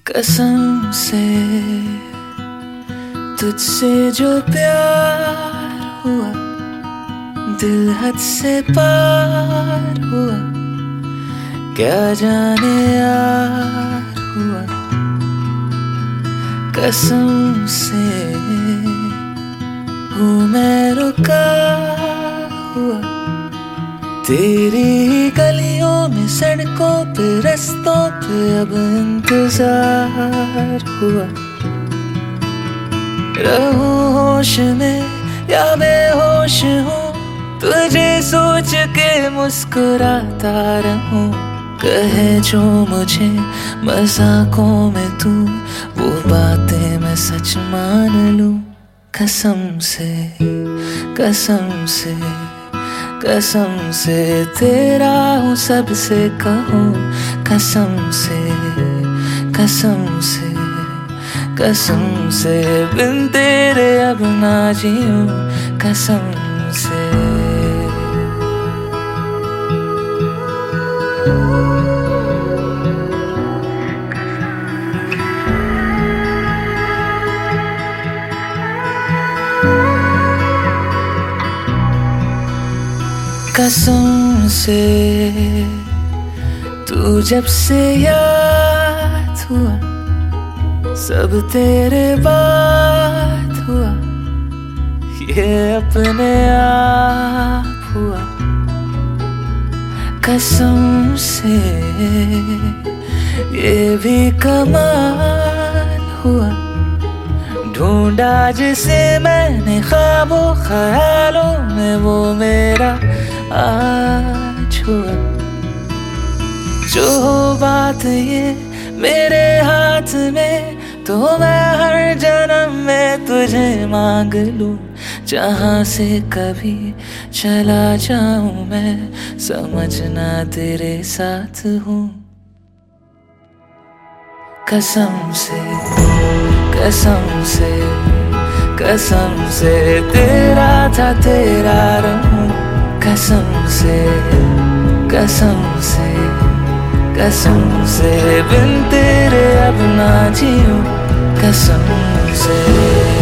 कसम से तुझसे जो प्यार हुआ, दिल हद से पार हुआ, क्या जाने यार हुआ। कसम से हूँ मैं रुका हुआ, तेरी ही गलियों में, सड़कों पे, रस्तों पे अब इंतजार हुआ। रहूं होश में या बेहोश हूँ, तुझे सोच के मुस्कुराता रहूं। कहे जो मुझे मजाकों में तू, वो बातें मैं सच मान लूं। कसम से, कसम से, कसम से तेरा हूँ, सबसे कहूँ कसम से, कसम से, कसम से, बिन तेरे अब ना जीऊं कसम से। कसम से तू जब से याद हुआ, सब तेरे बात हुआ, ये अपने आप हुआ। कसम से ये भी कमाल हुआ, ढूंढा जिसे मैंने ख्वाबों ख्यालों में, वो मेरा आज हुआ। जो बात ये मेरे हाथ में, तो मैं हर जन्म में तुझे मांग लूं। जहां से कभी चला जाऊं मैं, समझना तेरे साथ हूँ। कसम से, कसम से, कसम से तेरा था तेरा रहूं। कसम से, कसम से, कसम से, बिन तेरे अब ना जीऊं कसम से।